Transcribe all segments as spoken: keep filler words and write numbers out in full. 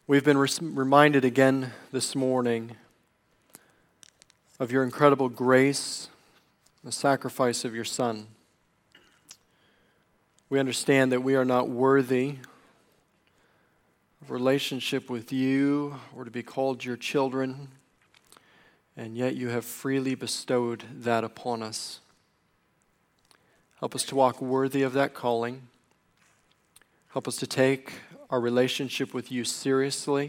We've been res- reminded again this morning of your incredible grace, the sacrifice of your Son. We understand that we are not worthy of relationship with you or to be called your children, and yet you have freely bestowed that upon us. Help us to walk worthy of that calling. Help us to take our relationship with you seriously.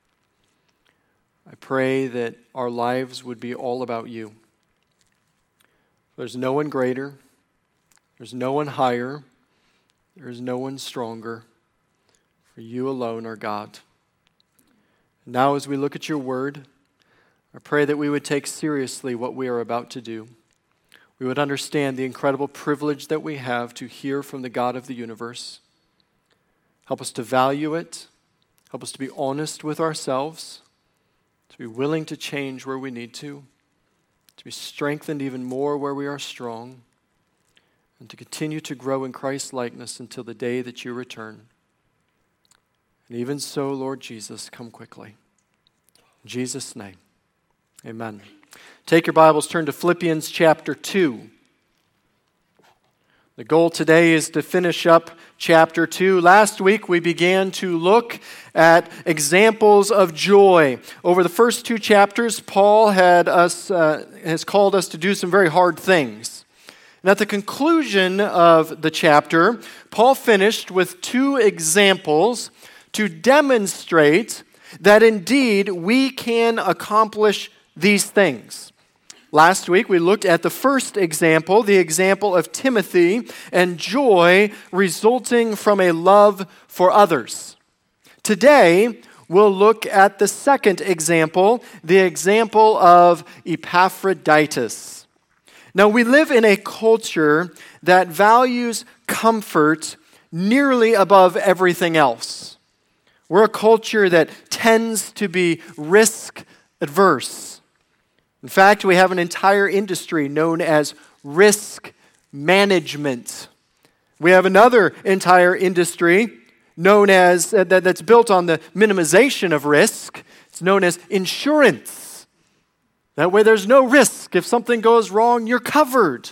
I pray that our lives would be all about you. There's no one greater. There's no one higher. There's no one stronger. For you alone are God. Now as we look at your word, I pray that we would take seriously what we are about to do. We would understand the incredible privilege that we have to hear from the God of the universe. Help us to value it. Help us to be honest with ourselves, to be willing to change where we need to, to be strengthened even more where we are strong, and to continue to grow in Christ's likeness until the day that you return. And even so, Lord Jesus, come quickly. In Jesus' name, amen. Take your Bibles, turn to Philippians chapter two. The goal today is to finish up chapter two. Last week we began to look at examples of joy. Over the first two chapters, Paul had us uh, has called us to do some very hard things. And at the conclusion of the chapter, Paul finished with two examples to demonstrate that indeed we can accomplish these things. Last week, we looked at the first example, the example of Timothy and joy resulting from a love for others. Today, we'll look at the second example, the example of Epaphroditus. Now, we live in a culture that values comfort nearly above everything else. We're a culture that tends to be risk adverse. In fact, we have an entire industry known as risk management. We have another entire industry known as uh, that, that's built on the minimization of risk. It's known as insurance. That way there's no risk. If something goes wrong, you're covered.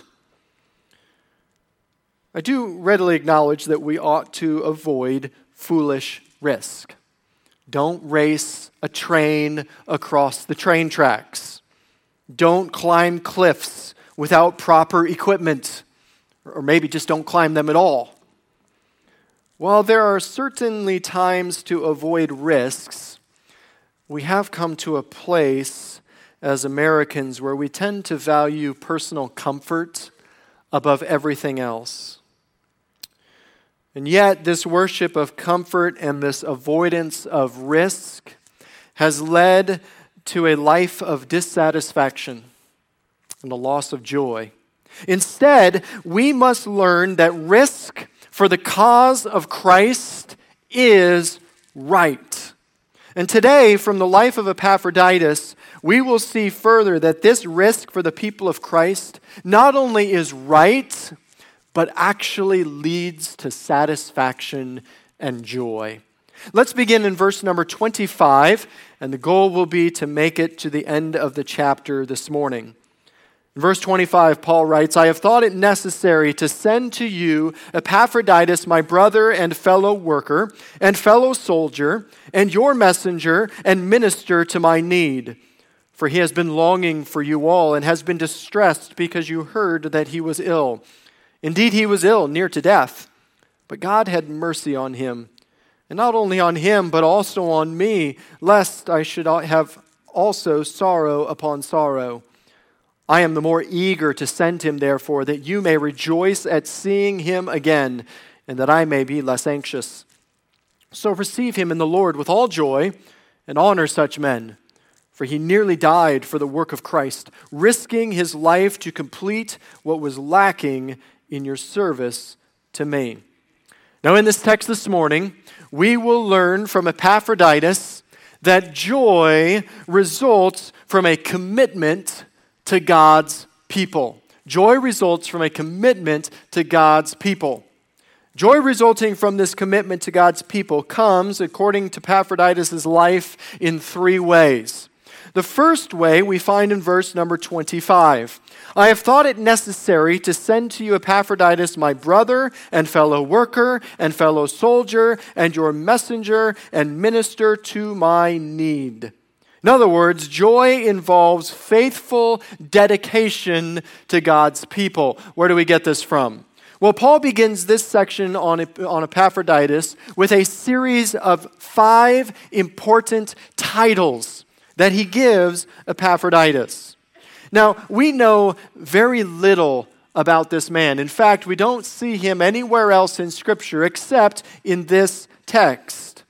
I do readily acknowledge that we ought to avoid foolish risk. Don't race a train across the train tracks. Don't climb cliffs without proper equipment, or maybe just don't climb them at all. While there are certainly times to avoid risks, we have come to a place as Americans where we tend to value personal comfort above everything else. And yet, this worship of comfort and this avoidance of risk has led to a life of dissatisfaction and a loss of joy. Instead, we must learn that risk for the cause of Christ is right. And today, from the life of Epaphroditus, we will see further that this risk for the people of Christ not only is right, but actually leads to satisfaction and joy. Let's begin in verse number twenty-five, and the goal will be to make it to the end of the chapter this morning. In verse twenty-five, Paul writes, I have thought it necessary to send to you Epaphroditus, my brother and fellow worker, and fellow soldier, and your messenger and minister to my need. For he has been longing for you all, and has been distressed because you heard that he was ill. Indeed, he was ill, near to death, but God had mercy on him. And not only on him, but also on me, lest I should have also sorrow upon sorrow. I am the more eager to send him, therefore, that you may rejoice at seeing him again, and that I may be less anxious. So receive him in the Lord with all joy, and honor such men. For he nearly died for the work of Christ, risking his life to complete what was lacking in your service to me. Now in this text this morning, we will learn from Epaphroditus that joy results from a commitment to God's people. Joy results from a commitment to God's people. Joy resulting from this commitment to God's people comes, according to Epaphroditus' life, in three ways. The first way we find in verse number twenty-five. I have thought it necessary to send to you Epaphroditus, my brother and fellow worker and fellow soldier, and your messenger and minister to my need. In other words, joy involves faithful dedication to God's people. Where do we get this from? Well, Paul begins this section on, on Epaphroditus with a series of five important titles that he gives Epaphroditus. Now, we know very little about this man. In fact, we don't see him anywhere else in Scripture except in this text.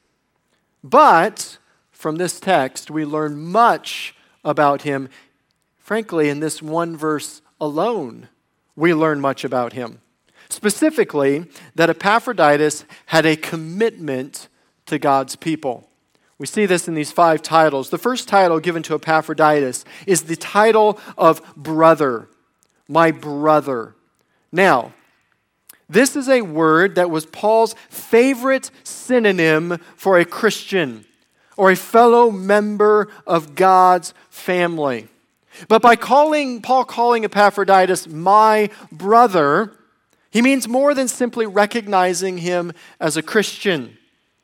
But from this text, we learn much about him. Frankly, in this one verse alone, we learn much about him. Specifically, that Epaphroditus had a commitment to God's people. We see this in these five titles. The first title given to Epaphroditus is the title of brother, my brother. Now, this is a word that was Paul's favorite synonym for a Christian or a fellow member of God's family. But by calling Paul calling Epaphroditus my brother, he means more than simply recognizing him as a Christian.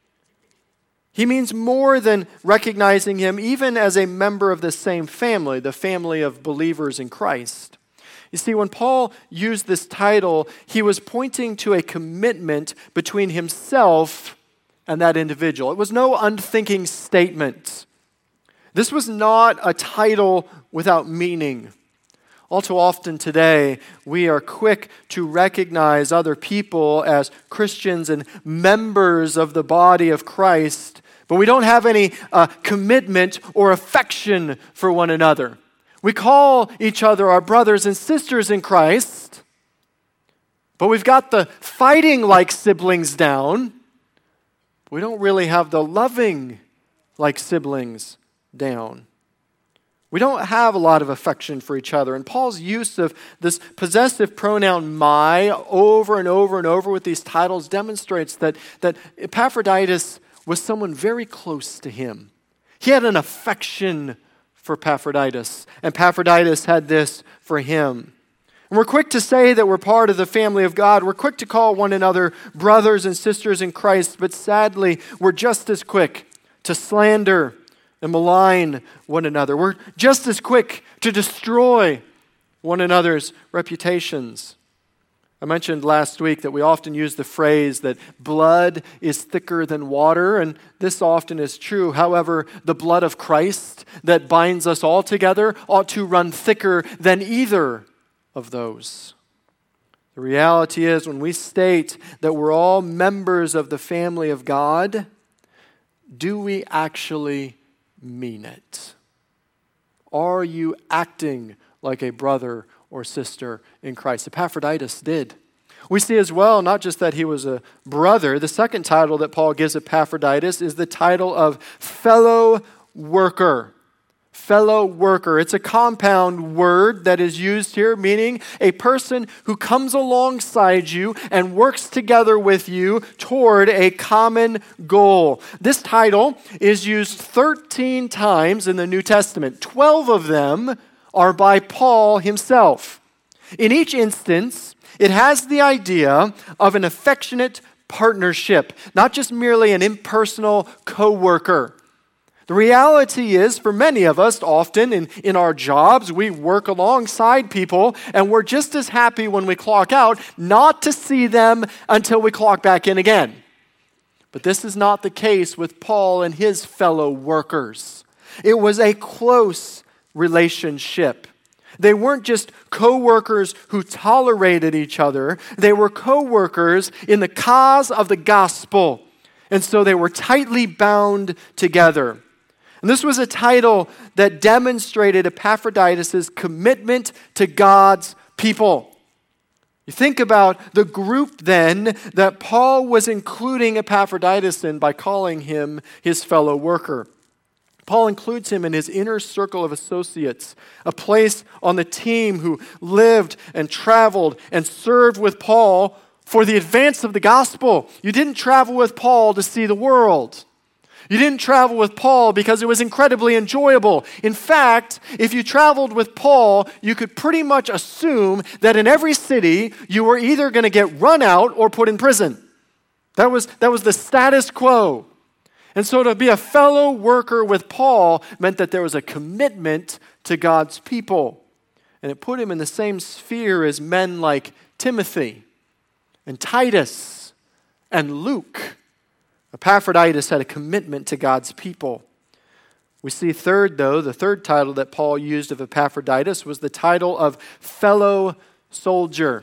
He means more than recognizing him even as a member of the same family, the family of believers in Christ. You see, when Paul used this title, he was pointing to a commitment between himself and that individual. It was no unthinking statement. This was not a title without meaning. All too often today, we are quick to recognize other people as Christians and members of the body of Christ, but we don't have any uh, commitment or affection for one another. We call each other our brothers and sisters in Christ, but we've got the fighting like siblings down. We don't really have the loving like siblings down. We don't have a lot of affection for each other. And Paul's use of this possessive pronoun my over and over and over with these titles demonstrates that, that Epaphroditus was someone very close to him. He had an affection for Epaphroditus, and Epaphroditus had this for him. And we're quick to say that we're part of the family of God. We're quick to call one another brothers and sisters in Christ, but sadly, we're just as quick to slander and malign one another. We're just as quick to destroy one another's reputations. I mentioned last week that we often use the phrase that blood is thicker than water, and this often is true. However, the blood of Christ that binds us all together ought to run thicker than either of those. The reality is, when we state that we're all members of the family of God, do we actually mean it? Are you acting like a brother or sister in Christ? Epaphroditus did. We see as well, not just that he was a brother, the second title that Paul gives Epaphroditus is the title of fellow worker. Fellow worker. It's a compound word that is used here, meaning a person who comes alongside you and works together with you toward a common goal. This title is used thirteen times in the New Testament. twelve of them are by Paul himself. In each instance, it has the idea of an affectionate partnership, not just merely an impersonal co-worker. The reality is, for many of us, often in, in our jobs, we work alongside people, and we're just as happy when we clock out not to see them until we clock back in again. But this is not the case with Paul and his fellow workers. It was a close relationship. They weren't just co-workers who tolerated each other. They were co-workers in the cause of the gospel. And so they were tightly bound together. And this was a title that demonstrated Epaphroditus' commitment to God's people. You think about the group then that Paul was including Epaphroditus in by calling him his fellow worker. Paul includes him in his inner circle of associates, a place on the team who lived and traveled and served with Paul for the advance of the gospel. You didn't travel with Paul to see the world. You didn't travel with Paul because it was incredibly enjoyable. In fact, if you traveled with Paul, you could pretty much assume that in every city, you were either going to get run out or put in prison. That was, that was the status quo. And so to be a fellow worker with Paul meant that there was a commitment to God's people. And it put him in the same sphere as men like Timothy and Titus and Luke. Epaphroditus had a commitment to God's people. We see third, though, the third title that Paul used of Epaphroditus was the title of fellow soldier.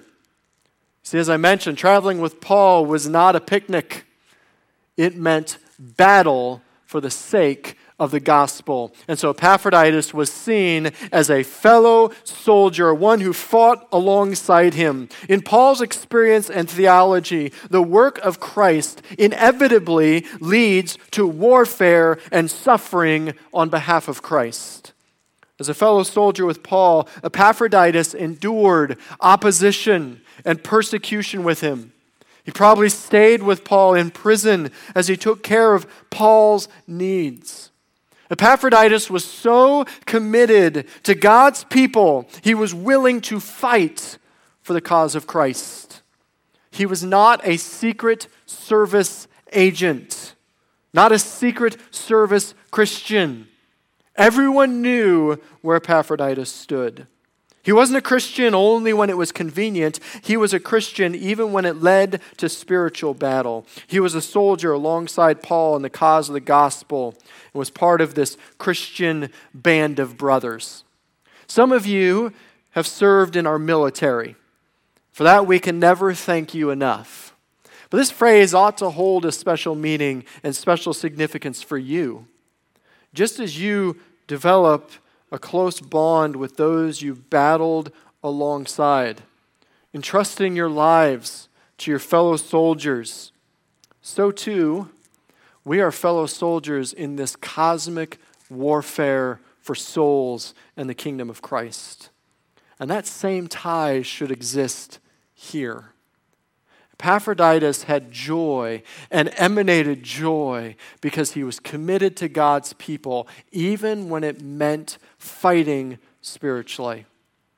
See, as I mentioned, traveling with Paul was not a picnic. It meant battle for the sake of the gospel. And so Epaphroditus was seen as a fellow soldier, one who fought alongside him. In Paul's experience and theology, the work of Christ inevitably leads to warfare and suffering on behalf of Christ. As a fellow soldier with Paul, Epaphroditus endured opposition and persecution with him. He probably stayed with Paul in prison as he took care of Paul's needs. Epaphroditus was so committed to God's people, he was willing to fight for the cause of Christ. He was not a secret service agent, not a secret service Christian. Everyone knew where Epaphroditus stood. He wasn't a Christian only when it was convenient. He was a Christian even when it led to spiritual battle. He was a soldier alongside Paul in the cause of the gospel and was part of this Christian band of brothers. Some of you have served in our military. For that, we can never thank you enough. But this phrase ought to hold a special meaning and special significance for you. Just as you develop a close bond with those you battled alongside, entrusting your lives to your fellow soldiers, so too, we are fellow soldiers in this cosmic warfare for souls and the kingdom of Christ. And that same tie should exist here. Epaphroditus had joy and emanated joy because he was committed to God's people, even when it meant fighting spiritually.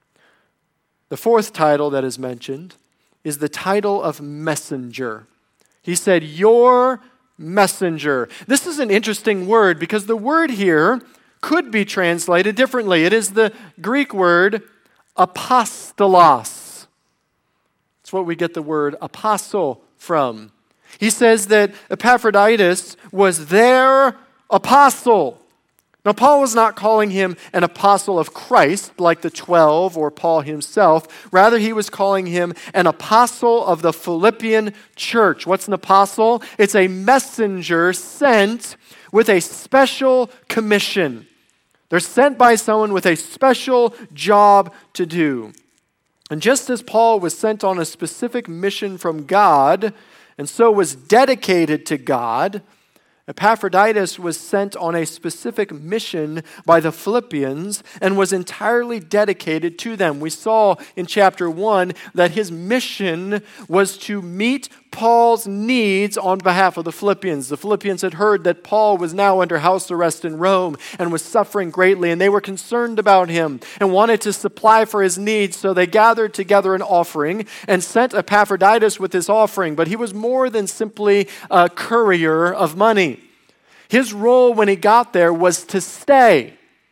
The fourth title that is mentioned is the title of messenger. He said, "Your messenger." This is an interesting word because the word here could be translated differently. It is the Greek word apostolos. It's what we get the word apostle from. He says that Epaphroditus was their apostle. Now, Paul was not calling him an apostle of Christ like the twelve or Paul himself. Rather, he was calling him an apostle of the Philippian church. What's an apostle? It's a messenger sent with a special commission. They're sent by someone with a special job to do. And just as Paul was sent on a specific mission from God, and so was dedicated to God, Epaphroditus was sent on a specific mission by the Philippians and was entirely dedicated to them. We saw in chapter one that his mission was to meet Paul's needs on behalf of the Philippians. The Philippians had heard that Paul was now under house arrest in Rome and was suffering greatly, and they were concerned about him and wanted to supply for his needs, so they gathered together an offering and sent Epaphroditus with this offering. But he was more than simply a courier of money. His role when he got there was to stay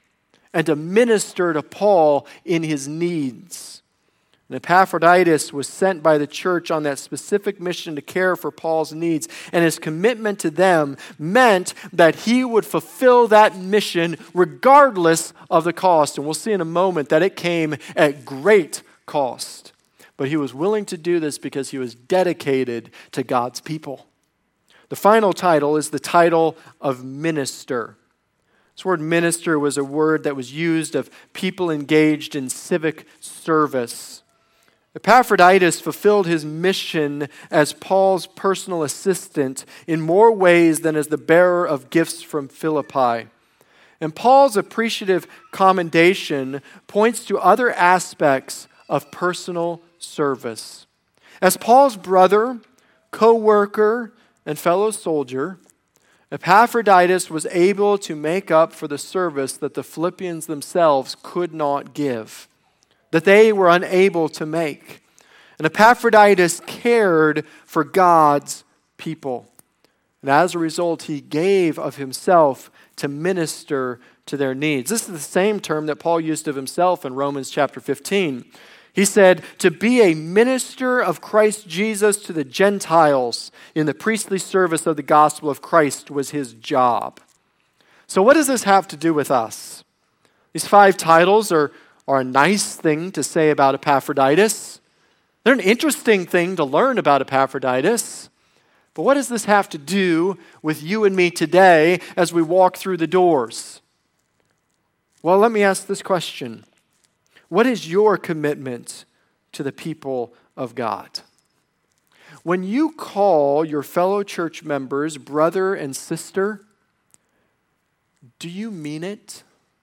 and to minister to Paul in his needs. And Epaphroditus was sent by the church on that specific mission to care for Paul's needs, and his commitment to them meant that he would fulfill that mission regardless of the cost. And we'll see in a moment that it came at great cost. But he was willing to do this because he was dedicated to God's people. The final title is the title of minister. This word minister was a word that was used of people engaged in civic service. Epaphroditus fulfilled his mission as Paul's personal assistant in more ways than as the bearer of gifts from Philippi. And Paul's appreciative commendation points to other aspects of personal service. As Paul's brother, co-worker, and fellow soldier, Epaphroditus was able to make up for the service that the Philippians themselves could not give, that they were unable to make. And Epaphroditus cared for God's people. And as a result, he gave of himself to minister to their needs. This is the same term that Paul used of himself in Romans chapter fifteen. He said, to be a minister of Christ Jesus to the Gentiles in the priestly service of the gospel of Christ was his job. So what does this have to do with us? These five titles are, are a nice thing to say about Epaphroditus. They're an interesting thing to learn about Epaphroditus. But what does this have to do with you and me today as we walk through the doors? Well, let me ask this question. What is your commitment to the people of God? When you call your fellow church members brother and sister, do you mean it?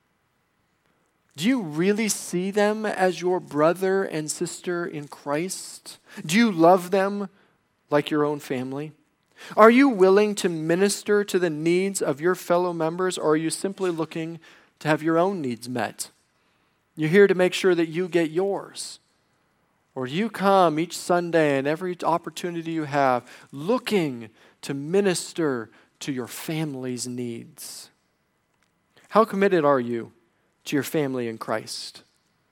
Do you really see them as your brother and sister in Christ? Do you love them like your own family? Are you willing to minister to the needs of your fellow members, or are you simply looking to have your own needs met? You're here to make sure that you get yours. Or do you come each Sunday and every opportunity you have looking to minister to your family's needs? How committed are you to your family in Christ?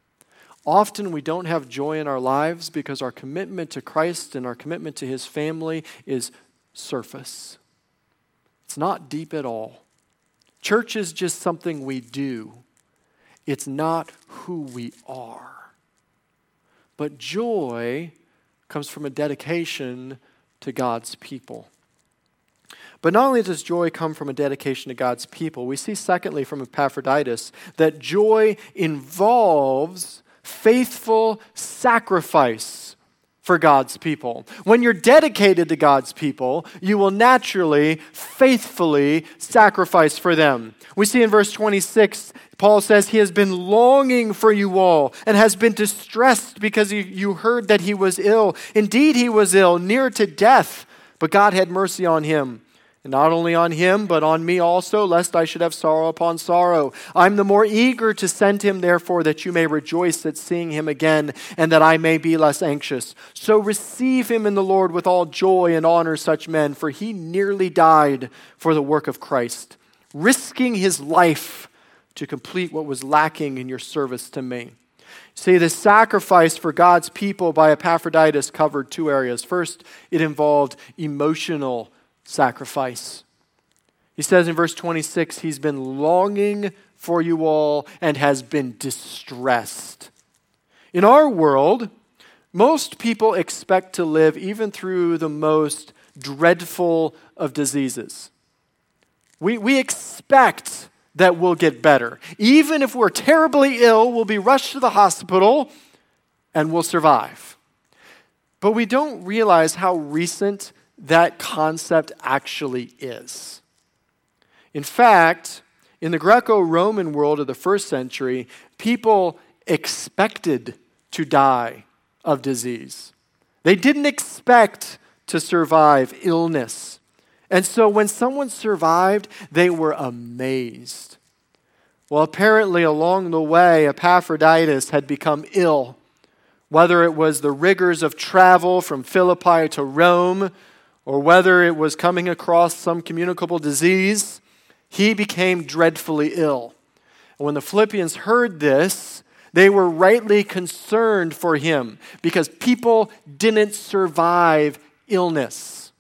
Often we don't have joy in our lives because our commitment to Christ and our commitment to his family is surface. It's not deep at all. Church is just something we do. It's not who we are. But joy comes from a dedication to God's people. But not only does joy come from a dedication to God's people, we see secondly from Epaphroditus that joy involves faithful sacrifice for God's people. When you're dedicated to God's people, you will naturally, faithfully sacrifice for them. We see in verse twenty-six, Paul says he has been longing for you all and has been distressed because you, you heard that he was ill. Indeed, he was ill, near to death, but God had mercy on him. And not only on him, but on me also, lest I should have sorrow upon sorrow. I'm the more eager to send him, therefore, that you may rejoice at seeing him again, and that I may be less anxious. So receive him in the Lord with all joy and honor such men, for he nearly died for the work of Christ, risking his life to complete what was lacking in your service to me. See, the sacrifice for God's people by Epaphroditus covered two areas. First, it involved emotional sacrifice. He says in verse twenty-six, he's been longing for you all and has been distressed. In our world, most people expect to live even through the most dreadful of diseases. We, we expect that we'll get better. Even if we're terribly ill, we'll be rushed to the hospital and we'll survive. But we don't realize how recent that concept actually is. In fact, in the Greco-Roman world of the first century, people expected to die of disease. They didn't expect to survive illness. And so when someone survived, they were amazed. Well, apparently along the way, Epaphroditus had become ill. Whether it was the rigors of travel from Philippi to Rome, or whether it was coming across some communicable disease, he became dreadfully ill. And when the Philippians heard this, they were rightly concerned for him because people didn't survive illness.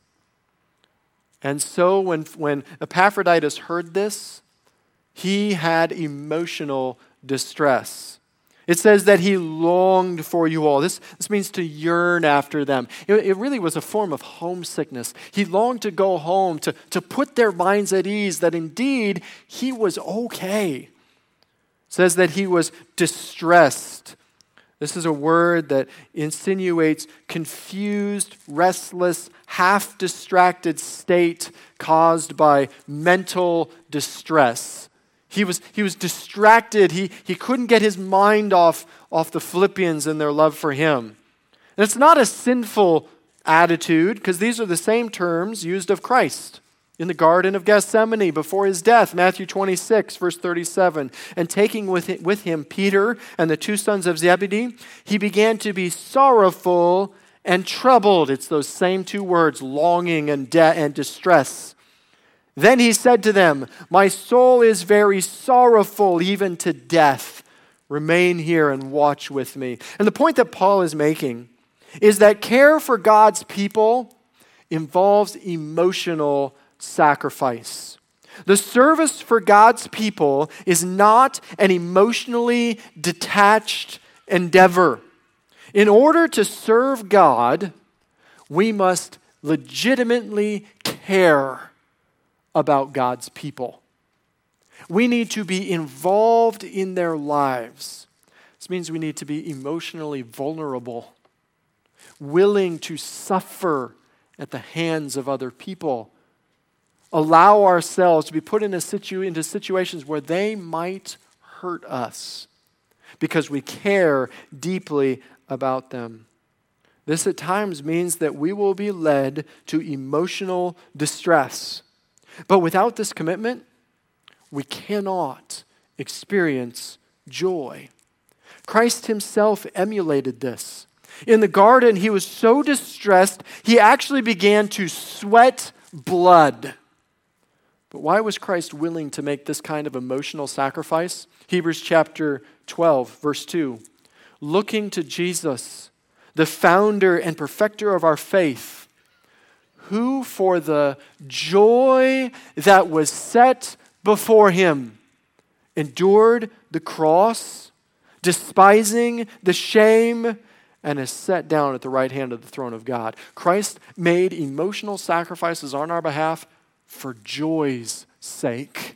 And so when, when Epaphroditus heard this, he had emotional distress. It says that he longed for you all. This, this means to yearn after them. It, it really was a form of homesickness. He longed to go home, to, to put their minds at ease that indeed he was okay. It says that he was distressed. This is a word that insinuates confused, restless, half-distracted state caused by mental distress. He was, he was distracted. He, he couldn't get his mind off, off the Philippians and their love for him. And it's not a sinful attitude, because these are the same terms used of Christ in the Garden of Gethsemane before his death, Matthew twenty-six, verse thirty-seven. And taking with with him Peter and the two sons of Zebedee, he began to be sorrowful and troubled. It's those same two words, longing and de- and distress. Then he said to them, "My soul is very sorrowful, even to death. Remain here and watch with me." And the point that Paul is making is that care for God's people involves emotional sacrifice. The service for God's people is not an emotionally detached endeavor. In order to serve God, we must legitimately care about God's people. We need to be involved in their lives. This means we need to be emotionally vulnerable, willing to suffer at the hands of other people, allow ourselves to be put in a situ- into situations where they might hurt us because we care deeply about them. This at times means that we will be led to emotional distress. But without this commitment, we cannot experience joy. Christ himself emulated this. In the garden, he was so distressed, he actually began to sweat blood. But why was Christ willing to make this kind of emotional sacrifice? Hebrews chapter twelve, verse two. Looking to Jesus, the founder and perfecter of our faith, who for the joy that was set before him endured the cross, despising the shame, and is set down at the right hand of the throne of God. Christ made emotional sacrifices on our behalf for joy's sake.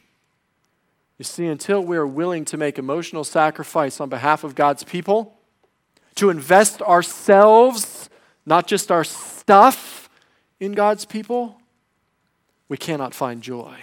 You see, until we are willing to make emotional sacrifice on behalf of God's people, to invest ourselves, not just our stuff, in God's people, we cannot find joy.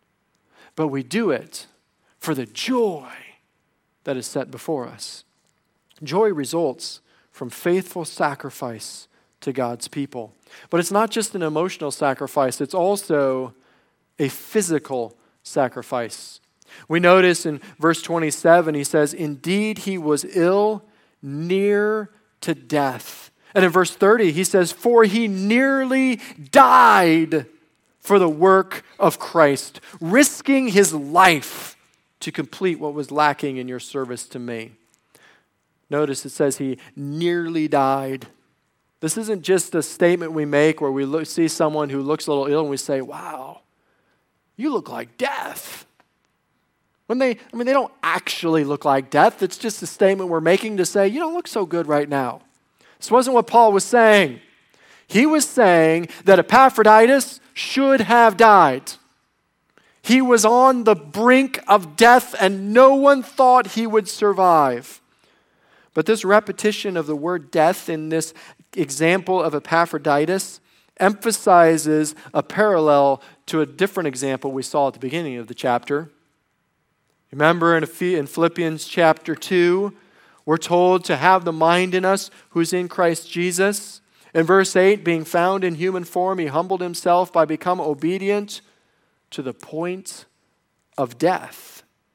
But we do it for the joy that is set before us. Joy results from faithful sacrifice to God's people. But it's not just an emotional sacrifice, it's also a physical sacrifice. We notice in verse twenty-seven, he says, "Indeed, he was ill, near to death." And in verse thirty, he says, "For he nearly died for the work of Christ, risking his life to complete what was lacking in your service to me." Notice it says he nearly died. This isn't just a statement we make where we look, see someone who looks a little ill and we say, "Wow, you look like death." When they, I mean, they don't actually look like death. It's just a statement we're making to say, "You don't look so good right now." This wasn't what Paul was saying. He was saying that Epaphroditus should have died. He was on the brink of death and no one thought he would survive. But this repetition of the word death in this example of Epaphroditus emphasizes a parallel to a different example we saw at the beginning of the chapter. Remember in Philippians chapter two, we're told to have the mind in us who's in Christ Jesus. In verse eight, being found in human form, he humbled himself by becoming obedient to the point of death.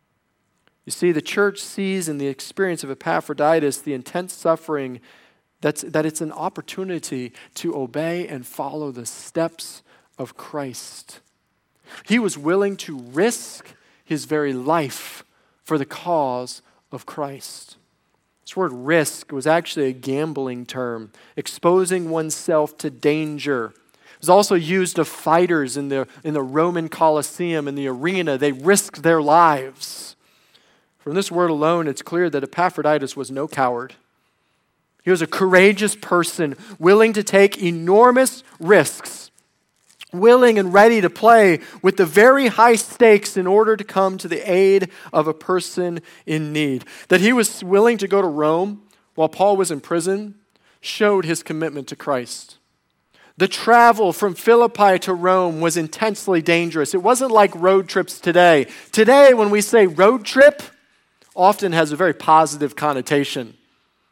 You see, the church sees in the experience of Epaphroditus the intense suffering that's, that it's an opportunity to obey and follow the steps of Christ. He was willing to risk his very life for the cause of Christ. This word risk was actually a gambling term, exposing oneself to danger. It was also used of fighters in the, in the Roman Colosseum, in the arena. They risked their lives. From this word alone, it's clear that Epaphroditus was no coward. He was a courageous person, willing to take enormous risks, willing and ready to play with the very high stakes in order to come to the aid of a person in need. That he was willing to go to Rome while Paul was in prison showed his commitment to Christ. The travel from Philippi to Rome was intensely dangerous. It wasn't like road trips today. Today, when we say road trip, often has a very positive connotation.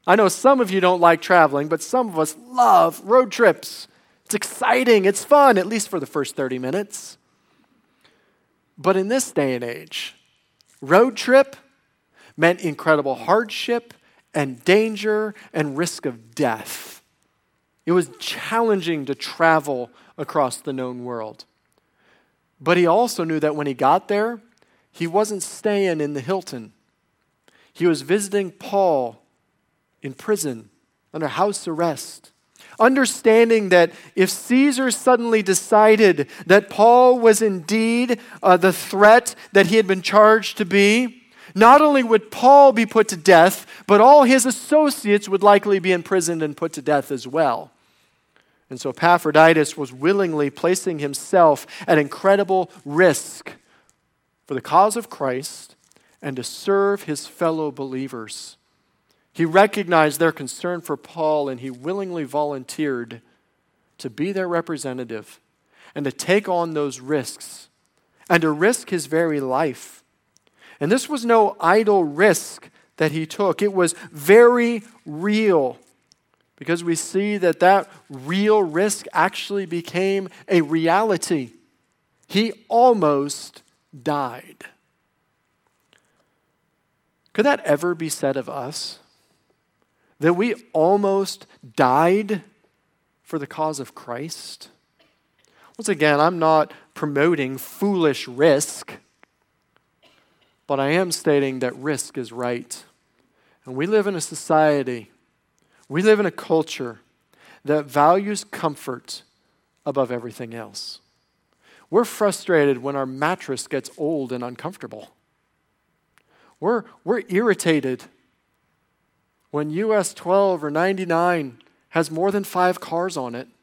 I know some of you don't like traveling, but some of us love road trips. It's exciting, it's fun, at least for the first thirty minutes. But in this day and age, road trip meant incredible hardship and danger and risk of death. It was challenging to travel across the known world. But he also knew that when he got there, he wasn't staying in the Hilton. He was visiting Paul in prison, under house arrest, understanding that if Caesar suddenly decided that Paul was indeed uh, the threat that he had been charged to be, not only would Paul be put to death, but all his associates would likely be imprisoned and put to death as well. And so Epaphroditus was willingly placing himself at incredible risk for the cause of Christ and to serve his fellow believers. He recognized their concern for Paul, and he willingly volunteered to be their representative and to take on those risks and to risk his very life. And this was no idle risk that he took. It was very real, because we see that that real risk actually became a reality. He almost died. Could that ever be said of us? That we almost died for the cause of Christ? Once again, I'm not promoting foolish risk, but I am stating that risk is right. And we live in a society, we live in a culture that values comfort above everything else. We're frustrated when our mattress gets old and uncomfortable. We're, we're irritated when U S twelve or ninety-nine has more than five cars on it.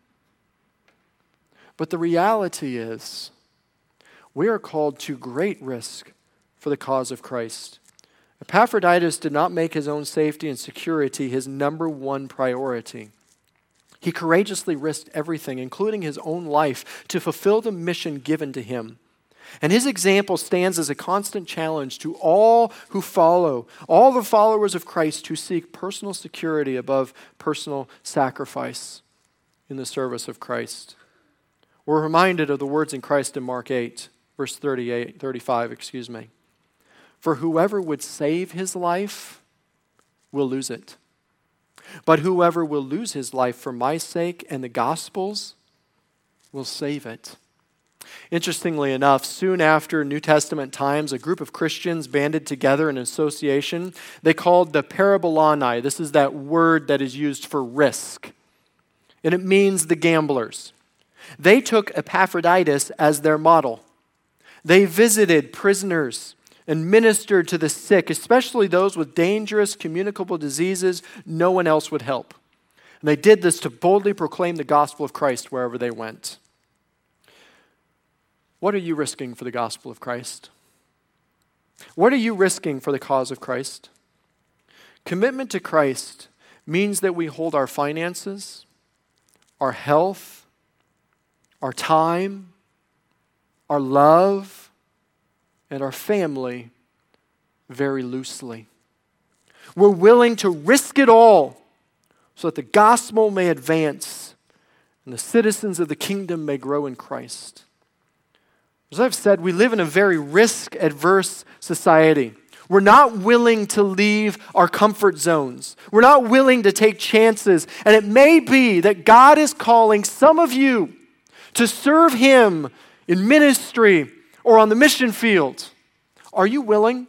But the reality is, we are called to great risk for the cause of Christ. Epaphroditus did not make his own safety and security his number one priority. He courageously risked everything, including his own life, to fulfill the mission given to him. And his example stands as a constant challenge to all who follow, all the followers of Christ who seek personal security above personal sacrifice in the service of Christ. We're reminded of the words in Christ in Mark eight, verse thirty-eight, thirty-five, excuse me. For whoever would save his life will lose it. But whoever will lose his life for my sake and the gospel's will save it. Interestingly enough, soon after New Testament times, a group of Christians banded together in an association they called the Parabolani. This is that word that is used for risk, and it means the gamblers. They took Epaphroditus as their model. They visited prisoners and ministered to the sick, especially those with dangerous communicable diseases no one else would help. And they did this to boldly proclaim the gospel of Christ wherever they went. What are you risking for the gospel of Christ? What are you risking for the cause of Christ? Commitment to Christ means that we hold our finances, our health, our time, our love, and our family very loosely. We're willing to risk it all so that the gospel may advance and the citizens of the kingdom may grow in Christ. As I've said, we live in a very risk-averse society. We're not willing to leave our comfort zones. We're not willing to take chances. And it may be that God is calling some of you to serve Him in ministry or on the mission field. Are you willing?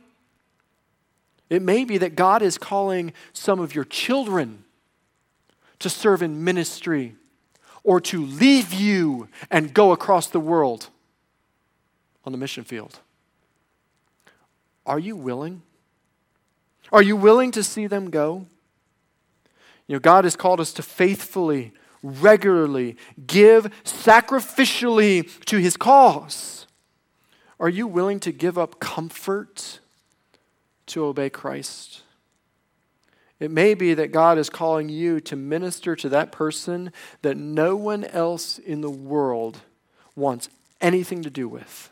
It may be that God is calling some of your children to serve in ministry or to leave you and go across the world on the mission field. Are you willing? Are you willing to see them go? You know, God has called us to faithfully, regularly give sacrificially to His cause. Are you willing to give up comfort to obey Christ? It may be that God is calling you to minister to that person that no one else in the world wants anything to do with.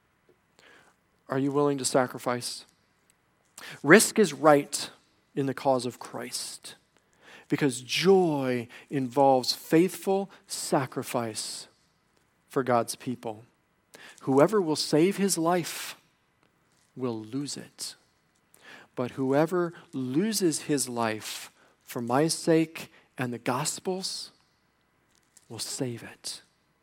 Are you willing to sacrifice? Risk is right in the cause of Christ. Because joy involves faithful sacrifice for God's people. Whoever will save his life will lose it. But whoever loses his life for my sake and the gospel's will save it.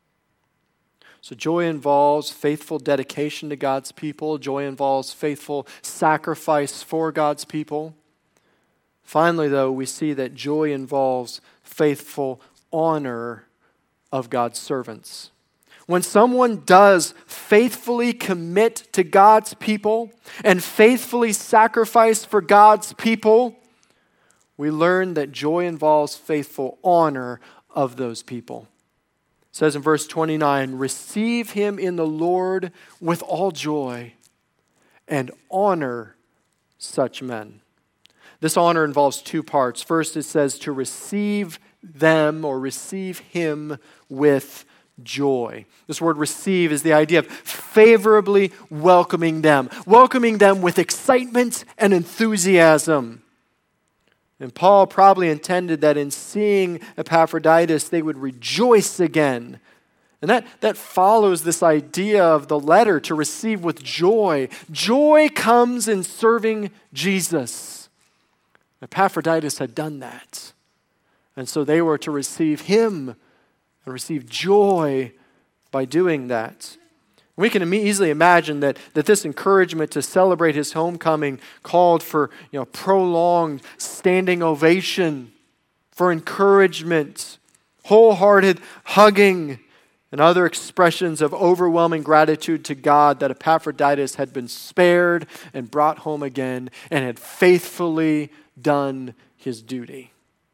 So joy involves faithful dedication to God's people. Joy involves faithful sacrifice for God's people. Finally, though, we see that joy involves faithful honor of God's servants. When someone does faithfully commit to God's people and faithfully sacrifice for God's people, we learn that joy involves faithful honor of those people. It says in verse twenty-nine, receive him in the Lord with all joy and honor such men. This honor involves two parts. First, it says to receive them or receive him with joy. This word receive is the idea of favorably welcoming them, welcoming them with excitement and enthusiasm. And Paul probably intended that in seeing Epaphroditus, they would rejoice again. And that, that follows this idea of the letter to receive with joy. Joy comes in serving Jesus. Epaphroditus had done that. And so they were to receive him and receive joy by doing that. We can easily imagine that, that this encouragement to celebrate his homecoming called for, you know, prolonged standing ovation, for encouragement, wholehearted hugging, and other expressions of overwhelming gratitude to God that Epaphroditus had been spared and brought home again and had faithfully done his duty.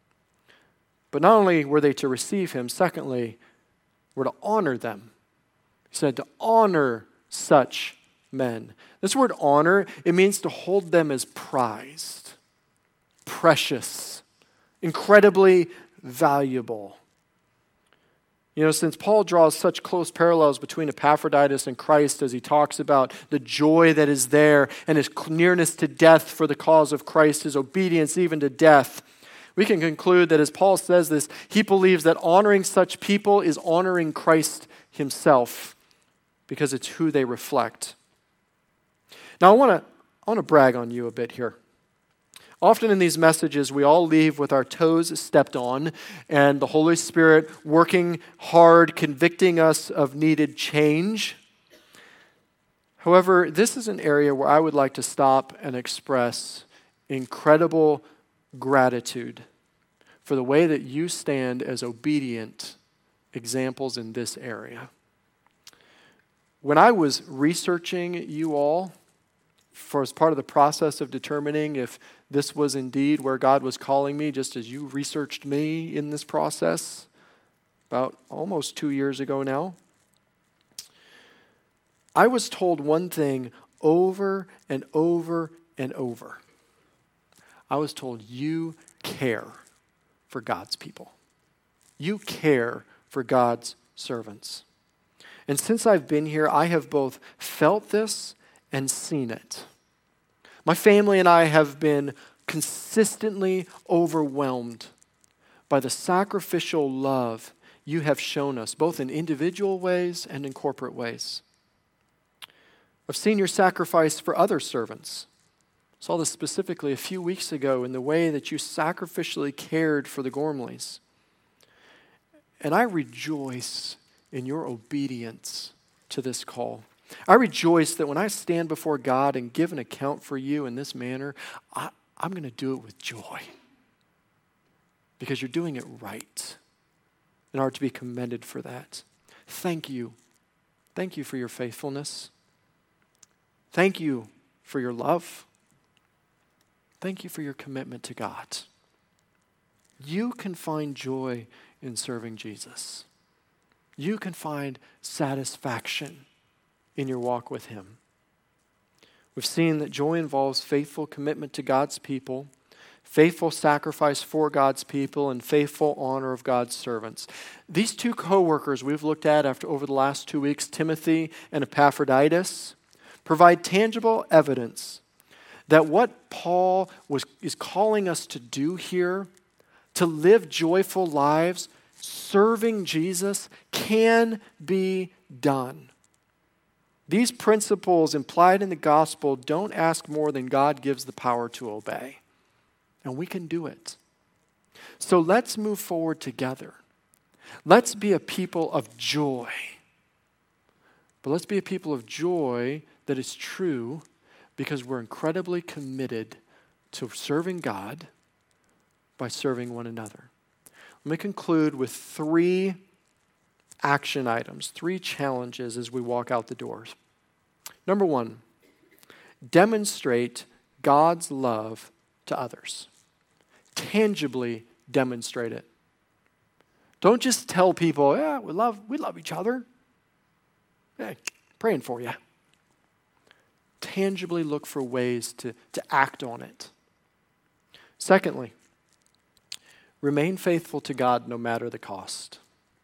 But not only were they to receive him, secondly, were to honor them. He said to honor such men. This word honor, it means to hold them as prized, precious, incredibly valuable. You know, since Paul draws such close parallels between Epaphroditus and Christ as he talks about the joy that is there and his nearness to death for the cause of Christ, his obedience even to death, we can conclude that as Paul says this, he believes that honoring such people is honoring Christ himself, because it's who they reflect. Now, I want to I want to brag on you a bit here. Often in these messages, we all leave with our toes stepped on and the Holy Spirit working hard, convicting us of needed change. However, this is an area where I would like to stop and express incredible gratitude for the way that you stand as obedient examples in this area. When I was researching you all for as part of the process of determining if this was indeed where God was calling me, just as you researched me in this process about almost two years ago now, I was told one thing over and over and over. I was told, you care for God's people. You care for God's servants. And since I've been here, I have both felt this and seen it. My family and I have been consistently overwhelmed by the sacrificial love you have shown us, both in individual ways and in corporate ways. I've seen your sacrifice for other servants. Saw this specifically a few weeks ago in the way that you sacrificially cared for the Gormleys. And I rejoice in your obedience to this call. I rejoice that when I stand before God and give an account for you in this manner, I, I'm going to do it with joy. Because you're doing it right and are to be commended for that. Thank you. Thank you for your faithfulness. Thank you for your love. Thank you for your commitment to God. You can find joy in serving Jesus. You can find satisfaction in your walk with him. We've seen that joy involves faithful commitment to God's people, faithful sacrifice for God's people, and faithful honor of God's servants. These two co-workers we've looked at after over the last two weeks, Timothy and Epaphroditus, provide tangible evidence that what Paul was, is calling us to do here to live joyful lives, serving Jesus can be done. These principles implied in the gospel don't ask more than God gives the power to obey. And we can do it. So let's move forward together. Let's be a people of joy. But let's be a people of joy that is true because we're incredibly committed to serving God by serving one another. Let me conclude with three action items, three challenges as we walk out the doors. Number one, demonstrate God's love to others. Tangibly demonstrate it. Don't just tell people, yeah, we love, we love each other. Hey, praying for you. Tangibly look for ways to, to act on it. Secondly, remain faithful to God no matter the cost.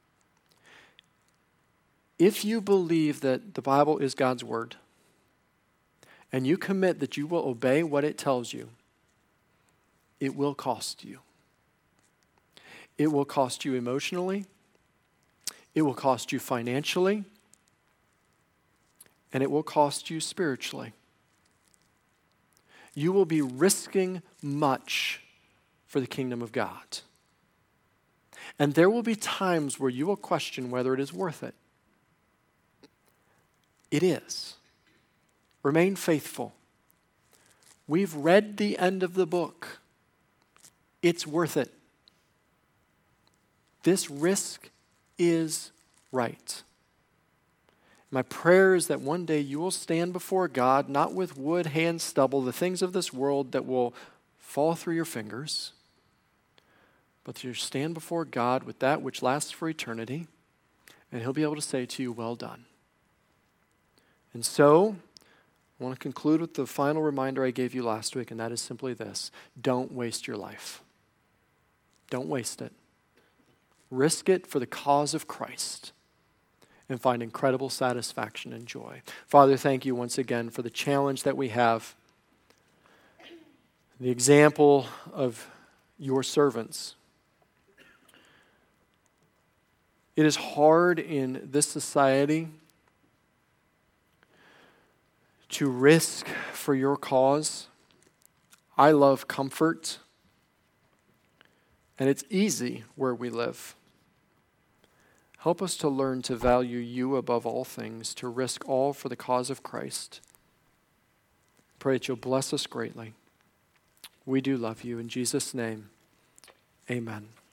If you believe that the Bible is God's word, and you commit that you will obey what it tells you, it will cost you. It will cost you emotionally. It will cost you financially. And it will cost you spiritually. You will be risking much for the kingdom of God. And there will be times where you will question whether it is worth it. It is. Remain faithful. We've read the end of the book. It's worth it. This risk is right. My prayer is that one day you will stand before God, not with wood, hay, stubble, the things of this world that will fall through your fingers, but you stand before God with that which lasts for eternity, and He'll be able to say to you, well done. And so, I want to conclude with the final reminder I gave you last week, and that is simply this. Don't waste your life. Don't waste it. Risk it for the cause of Christ and find incredible satisfaction and joy. Father, thank you once again for the challenge that we have, the example of your servants. It is hard in this society to risk for your cause. I love comfort, and it's easy where we live. Help us to learn to value you above all things, to risk all for the cause of Christ. Pray that you'll bless us greatly. We do love you. In Jesus' name, amen.